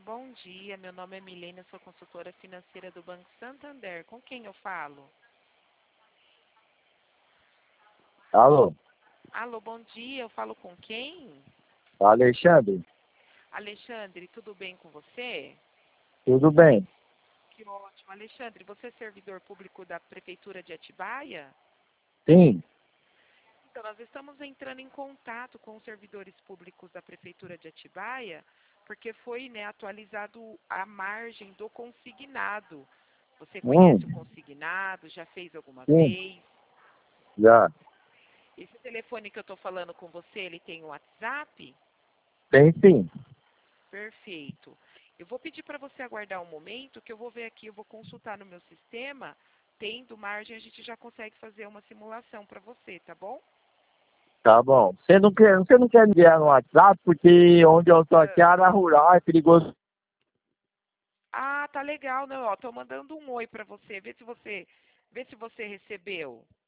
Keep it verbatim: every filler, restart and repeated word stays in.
Bom dia, meu nome é Milena, sou consultora financeira do Banco Santander. Com quem eu falo? Alô, Alô, bom dia, eu falo com quem? Alexandre, Alexandre, tudo bem com você? tudo bem? Que ótimo. Alexandre, você é servidor público da Prefeitura de Atibaia? Sim. Então, nós estamos entrando em contato com os servidores públicos da Prefeitura de Atibaia, porque foi, né, atualizado a margem do consignado. Você Hum, conhece o consignado? Já fez alguma sim, vez? já. Esse telefone que eu estou falando com você, ele tem um WhatsApp? Tem sim. Perfeito. Eu vou pedir para você aguardar um momento, que eu vou ver aqui, eu vou consultar no meu sistema. Tendo margem, a gente já consegue fazer uma simulação para você, tá bom? Tá bom. Você não quer, você não quer me enviar no WhatsApp, porque onde eu tô aqui é Ah, área rural, é perigoso. Ah, tá legal, não, ó, tô mandando um oi para você. Vê se você, vê se você recebeu.